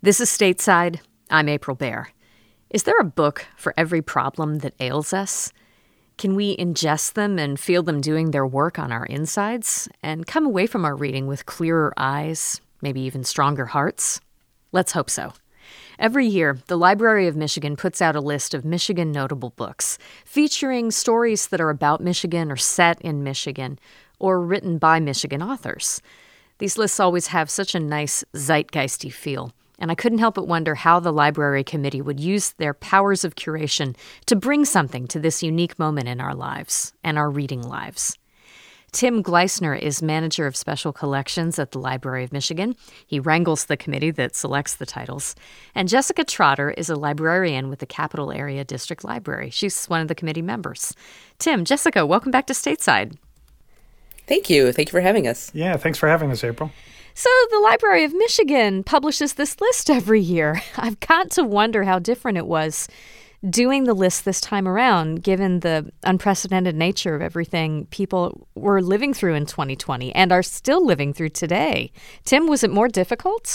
This is Stateside. I'm April Baer. Is there a book for every problem that ails us? Can we ingest them and feel them doing their work on our insides and come away from our reading with clearer eyes, maybe even stronger hearts? Let's hope so. Every year, the Library of Michigan puts out a list of Michigan notable books, featuring stories that are about Michigan or set in Michigan, or written by Michigan authors. These lists always have such a nice zeitgeisty feel, and I couldn't help but wonder how the library committee would use their powers of curation to bring something to this unique moment in our lives and our reading lives. Tim Gleisner is manager of special collections at the Library of Michigan. He wrangles the committee that selects the titles. And Jessica Trotter is a librarian with the Capital Area District Library. She's one of the committee members. Tim, Jessica, welcome back to Stateside. Thank you. Thank you for having us. Yeah, thanks for having us, April. So the Library of Michigan publishes this list every year. I've got to wonder how different it was doing the list this time around, given the unprecedented nature of everything people were living through in 2020 and are still living through today. Tim, was it more difficult?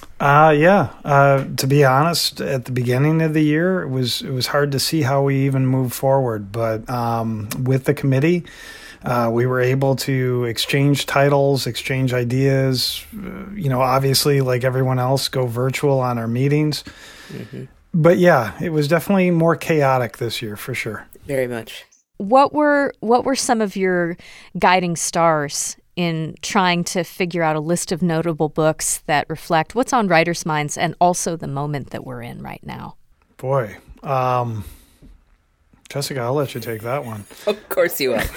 To be honest, at the beginning of the year, it was hard to see how we even move forward. But with the committee, we were able to exchange titles, exchange ideas, obviously, like everyone else, go virtual on our meetings. Mm-hmm. But yeah, it was definitely more chaotic this year, for sure. Very much. What were some of your guiding stars in trying to figure out a list of notable books that reflect what's on writers' minds and also the moment that we're in right now? Boy, Jessica, I'll let you take that one. Of course you will.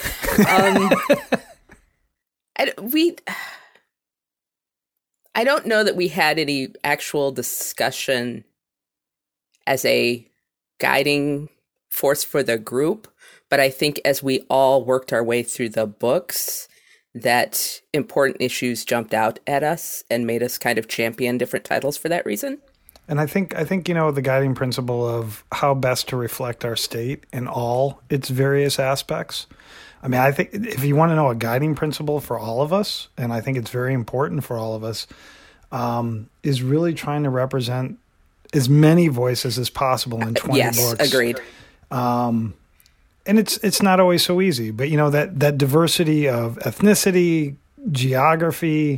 I don't know that we had any actual discussion as a guiding force for the group, but I think as we all worked our way through the books, that important issues jumped out at us and made us kind of champion different titles for that reason. And I think the guiding principle of how best to reflect our state in all its various aspects. I mean, I think if you want to know a guiding principle for all of us, and I think it's very important for all of us, is really trying to represent as many voices as possible in 20 books. Yes, agreed. And it's not always so easy, but that diversity of ethnicity, geography,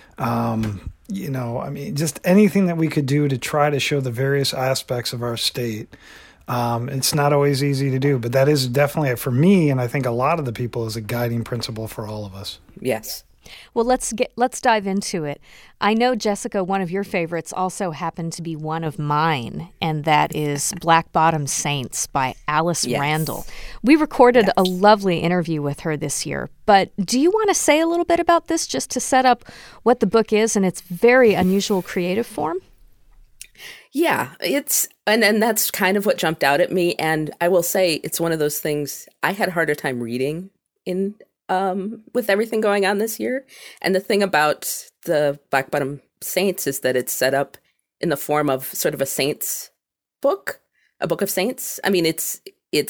just anything that we could do to try to show the various aspects of our state. It's not always easy to do, but that is definitely, for me, and I think a lot of the people, is a guiding principle for all of us. Yes. Well, let's dive into it. I know, Jessica, one of your favorites also happened to be one of mine, and that is Black Bottom Saints by Alice Randall. We recorded a lovely interview with her this year, but do you want to say a little bit about this just to set up what the book is in its very unusual creative form? Yeah, and that's kind of what jumped out at me, and I will say it's one of those things I had a harder time reading in with everything going on this year. And the thing about the Black Bottom Saints is that it's set up in the form of sort of a saints book, a book of saints. I mean, it's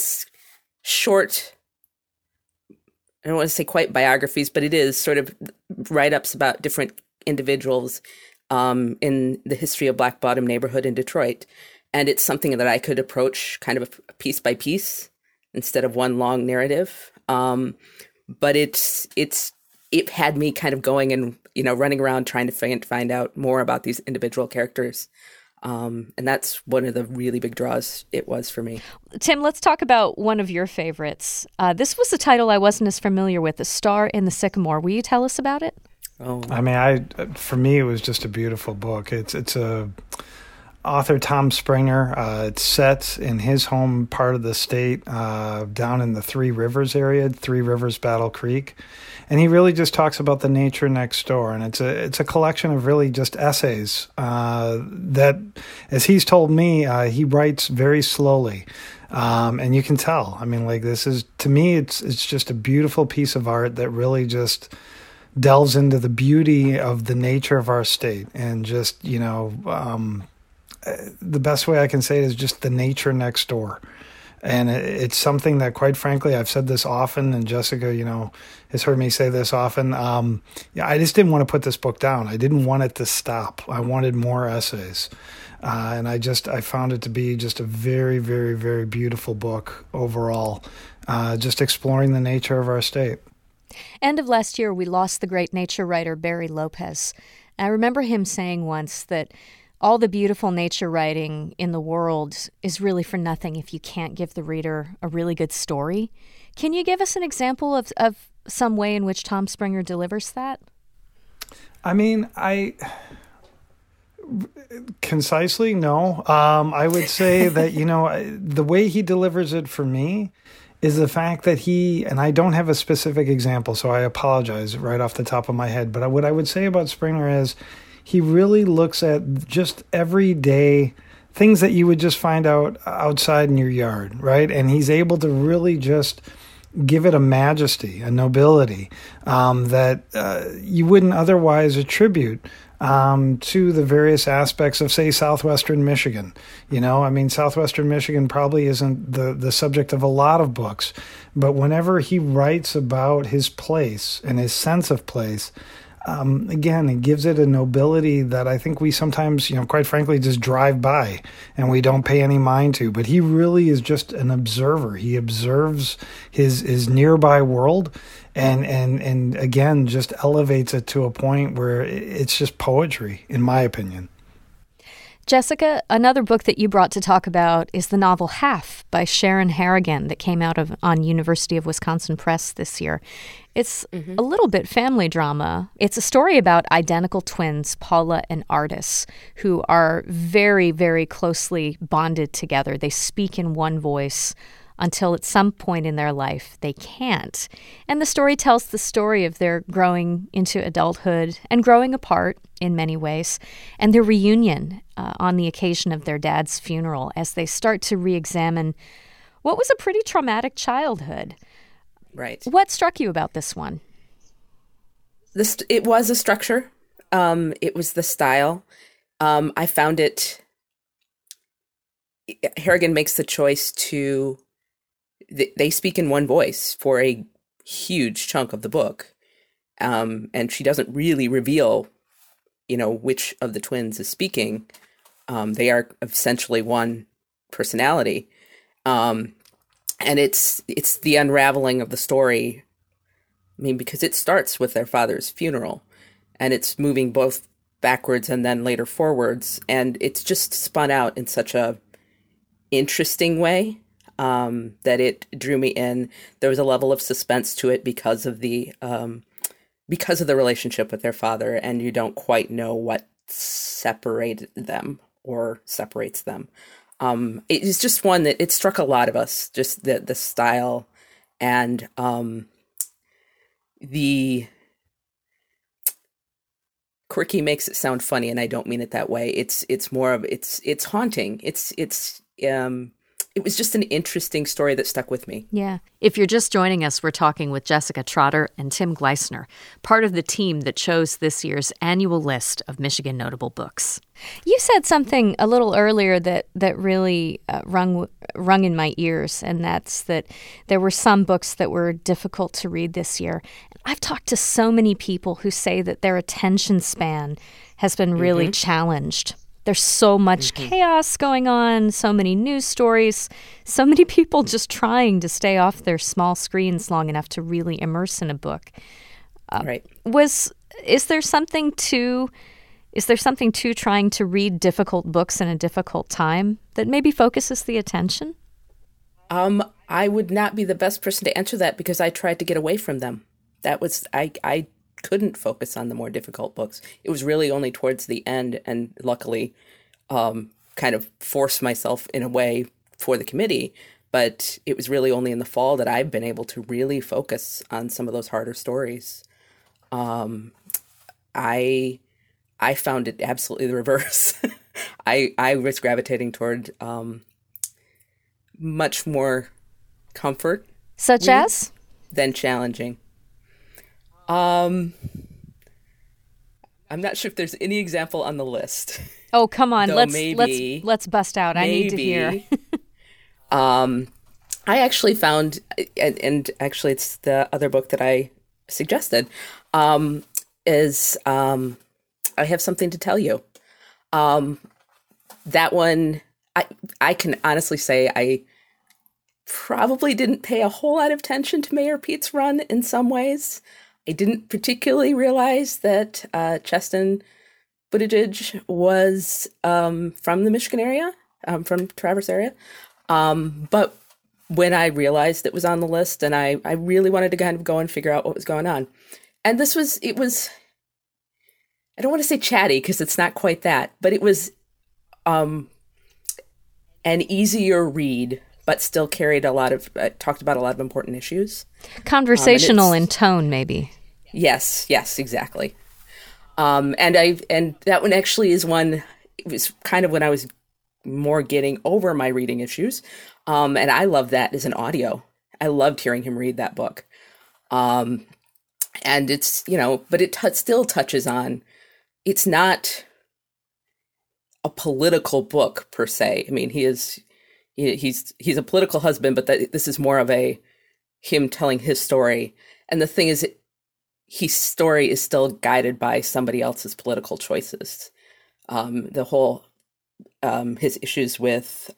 short, I don't want to say quite biographies, but it is sort of write-ups about different individuals in the history of Black Bottom neighborhood in Detroit. And it's something that I could approach kind of piece by piece instead of one long narrative. But it had me kind of going and, running around trying to find out more about these individual characters. And that's one of the really big draws it was for me. Tim, let's talk about one of your favorites. This was a title I wasn't as familiar with, A Star in the Sycamore. Will you tell us about it? Oh, I mean, for me, it was just a beautiful book. It's a author Tom Springer. It's set in his home part of the state, down in the Three Rivers area, Three Rivers, Battle Creek. And he really just talks about the nature next door. And it's a collection of really just essays that, as he's told me, he writes very slowly. And you can tell. I mean, this is, to me, it's just a beautiful piece of art that really just delves into the beauty of the nature of our state and just, the best way I can say it is just the nature next door. And it's something that, quite frankly, I've said this often, and Jessica, has heard me say this often. I just didn't want to put this book down. I didn't want it to stop. I wanted more essays. And I found it to be just a very, very, very beautiful book overall, just exploring the nature of our state. End of last year, we lost the great nature writer Barry Lopez. I remember him saying once that all the beautiful nature writing in the world is really for nothing if you can't give the reader a really good story. Can you give us an example of some way in which Tom Springer delivers that? I mean, concisely, no. I would say that, the way he delivers it for me is the fact that and I don't have a specific example, so I apologize right off the top of my head, but what I would say about Springer is he really looks at just everyday things that you would just find out outside in your yard, right? And he's able to really just give it a majesty, a nobility that you wouldn't otherwise attribute to the various aspects of, say, southwestern Michigan. Southwestern Michigan probably isn't the subject of a lot of books, but whenever he writes about his place and his sense of place, again, it gives it a nobility that I think we sometimes, quite frankly, just drive by and we don't pay any mind to. But he really is just an observer. He observes his nearby world and again, just elevates it to a point where it's just poetry, in my opinion. Jessica, another book that you brought to talk about is the novel Half by Sharon Harrigan that came out on University of Wisconsin Press this year. It's a little bit family drama. It's a story about identical twins, Paula and Artis, who are very, very closely bonded together. They speak in one voice until at some point in their life they can't. And the story tells the story of their growing into adulthood and growing apart in many ways, and their reunion on the occasion of their dad's funeral as they start to re-examine what was a pretty traumatic childhood. Right. What struck you about this one? It was a structure. It was the style. I found it. Harrigan makes the choice to. They speak in one voice for a huge chunk of the book, and she doesn't really reveal, which of the twins is speaking. They are essentially one personality. And it's the unraveling of the story. I mean, because it starts with their father's funeral, and it's moving both backwards and then later forwards, and it's just spun out in such a interesting way that it drew me in. There was a level of suspense to it because of the relationship with their father, and you don't quite know what separated them or separates them. It is just one that it struck a lot of us, just the style and the quirky makes it sound funny, and I don't mean it that way. It's more of it's haunting. It was just an interesting story that stuck with me. Yeah. If you're just joining us, we're talking with Jessica Trotter and Tim Gleisner, part of the team that chose this year's annual list of Michigan notable books. You said something a little earlier that really rung in my ears, and that's that there were some books that were difficult to read this year. I've talked to so many people who say that their attention span has been really challenged. There's so much chaos going on, so many news stories, so many people just trying to stay off their small screens long enough to really immerse in a book. Right. Is there something to trying to read difficult books in a difficult time that maybe focuses the attention? I would not be the best person to answer that because I tried to get away from them. That was I couldn't focus on the more difficult books. It was really only towards the end, and luckily kind of forced myself in a way for the committee. But it was really only in the fall that I've been able to really focus on some of those harder stories. I found it absolutely the reverse. I was gravitating toward much more comfort. Such as? Than challenging. I'm not sure if there's any example on the list. Oh, come on. Though Let's bust out. I need to hear. I actually found, and actually it's the other book that I suggested, is I Have Something to Tell You. That one, I can honestly say I probably didn't pay a whole lot of attention to Mayor Pete's run in some ways. I didn't particularly realize that Cheston Buttigieg was from the Michigan area, from Traverse area. But when I realized it was on the list, and I really wanted to kind of go and figure out what was going on. And it was, I don't want to say chatty because it's not quite that, but it was an easier read, but still carried talked about a lot of important issues. Conversational in tone, maybe. Yes, exactly. And that one actually is one, it was kind of when I was more getting over my reading issues. And I loved that as an audio. I loved hearing him read that book. And it's, but it still touches on, it's not a political book per se. I mean, he's a political husband, but this is more of him telling his story. And the thing is, his story is still guided by somebody else's political choices. The whole, his issues with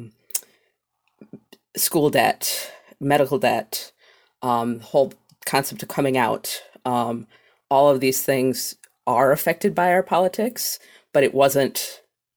school debt, medical debt, whole concept of coming out, all of these things are affected by our politics, but it wasn't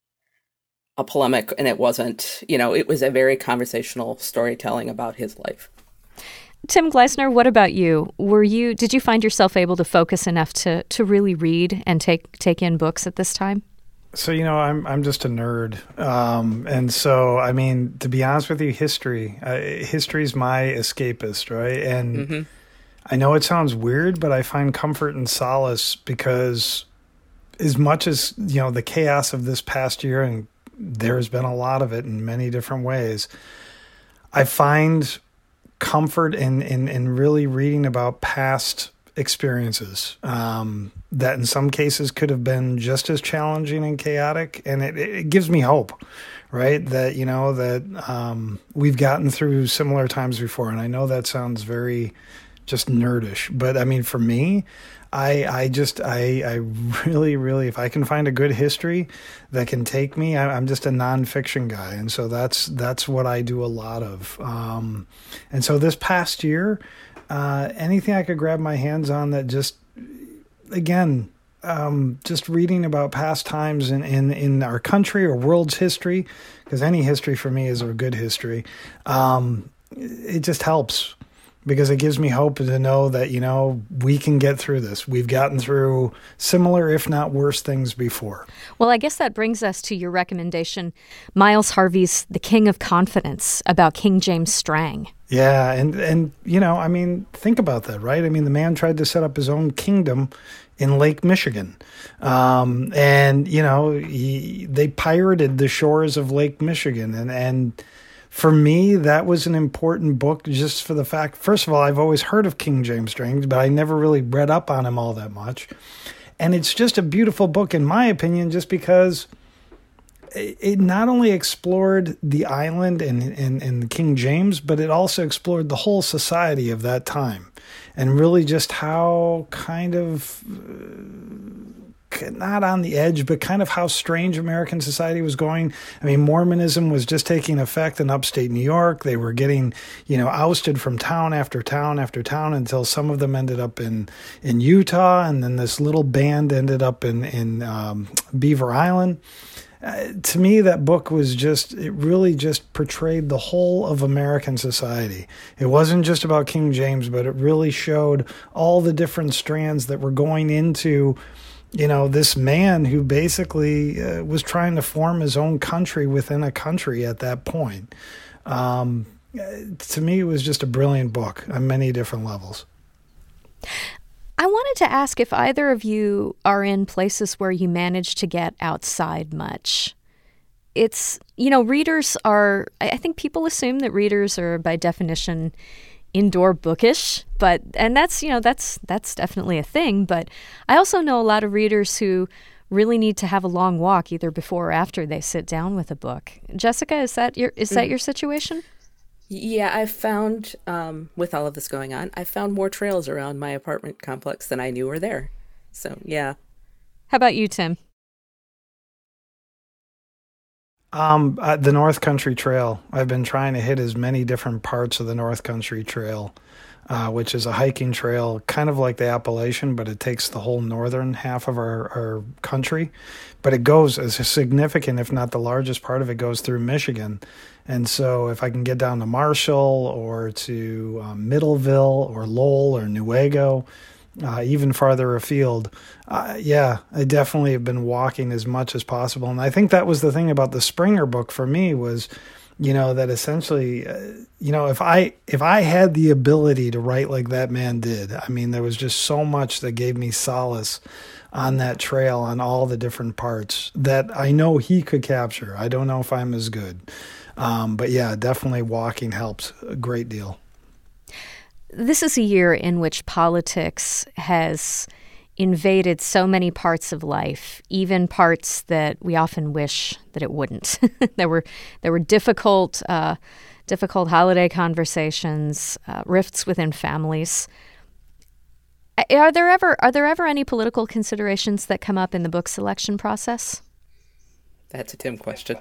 a polemic, and it wasn't, it was a very conversational storytelling about his life. Tim Gleisner, what about you? Did you find yourself able to focus enough to really read and take in books at this time? So, I'm just a nerd. And so, I mean, to be honest with you, history's my escapist, right? And I know it sounds weird, but I find comfort and solace because as much as, the chaos of this past year, and there's been a lot of it in many different ways, I find comfort in really reading about past experiences that in some cases could have been just as challenging and chaotic. And it gives me hope, right? That, that we've gotten through similar times before. And I know that sounds very just nerdish, but I mean, for me, I really, really, if I can find a good history that can take me, I'm just a nonfiction guy. And so that's what I do a lot of. And so this past year, anything I could grab my hands on that just, again, just reading about past times in our country or world's history, because any history for me is a good history. It just helps. Because it gives me hope to know that, we can get through this. We've gotten through similar, if not worse, things before. Well, I guess that brings us to your recommendation, Miles Harvey's The King of Confidence, about King James Strang. Yeah, and I mean, think about that, right? I mean, the man tried to set up his own kingdom in Lake Michigan. And, they pirated the shores of Lake Michigan. And for me, that was an important book just for the fact, first of all, I've always heard of King James Strang, but I never really read up on him all that much. And it's just a beautiful book, in my opinion, just because it not only explored the island and King James, but it also explored the whole society of that time. And really just how kind of, not on the edge, but kind of how strange American society was going. I mean, Mormonism was just taking effect in upstate New York. They were getting, ousted from town after town after town until some of them ended up in Utah. And then this little band ended up in Beaver Island. To me, that book was it really just portrayed the whole of American society. It wasn't just about King James, but it really showed all the different strands that were going into this man who basically was trying to form his own country within a country at that point. To me, it was just a brilliant book on many different levels. I wanted to ask if either of you are in places where you manage to get outside much. It's, readers are, I think people assume that readers are by definition indoor bookish, and that's definitely a thing. But I also know a lot of readers who really need to have a long walk either before or after they sit down with a book. Jessica, is that your situation? Yeah, I've found, with all of this going on, I found more trails around my apartment complex than I knew were there. So, yeah. How about you, Tim? The North Country Trail. I've been trying to hit as many different parts of the North Country Trail, which is a hiking trail, kind of like the Appalachian, but it takes the whole northern half of our country. But it goes as a significant, if not the largest part of it, goes through Michigan. And so if I can get down to Marshall or to Middleville or Lowell or Newaygo, even farther afield. Yeah, I definitely have been walking as much as possible. And I think that was the thing about the Springer book for me was, that essentially, if I had the ability to write like that man did, I mean, there was just so much that gave me solace on that trail on all the different parts that I know he could capture. I don't know if I'm as good. But yeah, definitely walking helps a great deal. This is a year in which politics has invaded so many parts of life, even parts that we often wish that it wouldn't. There were difficult holiday conversations, rifts within families. Are there ever any political considerations that come up in the book selection process? That's a Tim question.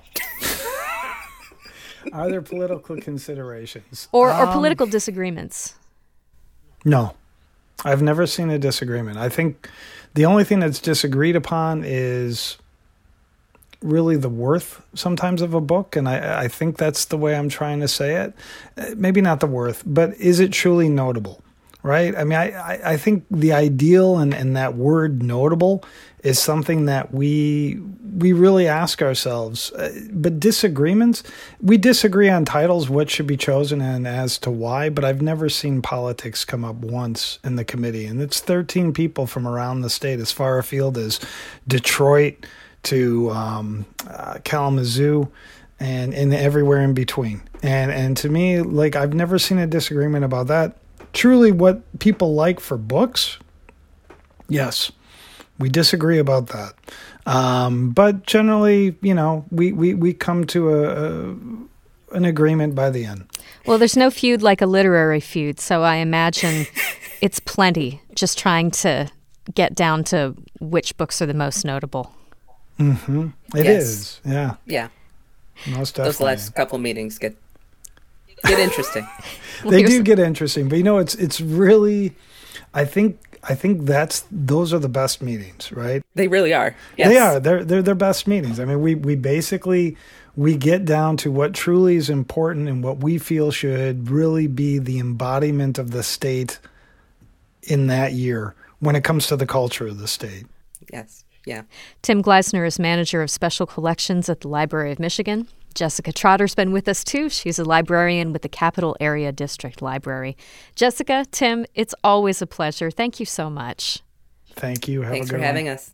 Are there political considerations? Or political disagreements? No, I've never seen a disagreement. I think the only thing that's disagreed upon is really the worth sometimes of a book. And I think that's the way I'm trying to say it. Maybe not the worth, but is it truly notable? Right? I mean, I think the ideal and that word notable is something that we really ask ourselves. But disagreements, we disagree on titles, what should be chosen and as to why, but I've never seen politics come up once in the committee. And it's 13 people from around the state, as far afield as Detroit to Kalamazoo and everywhere in between. And to me, like, I've never seen a disagreement about that. Truly what people like for books, yes, we disagree about that. But generally, we come to an agreement by the end. Well, there's no feud like a literary feud, so I imagine it's plenty, just trying to get down to which books are the most notable. Mm-hmm. It is, yeah. Yeah. Most definitely. Those last couple meetings get interesting. They do get interesting, but it's really, I think those are the best meetings, right? They really are. Yes. They are. They're their best meetings. I mean, we basically get down to what truly is important and what we feel should really be the embodiment of the state in that year when it comes to the culture of the state. Yes. Yeah. Tim Gleisner is manager of special collections at the Library of Michigan. Jessica Trotter's been with us, too. She's a librarian with the Capital Area District Library. Jessica, Tim, it's always a pleasure. Thank you so much. Thank you. Thanks for having us.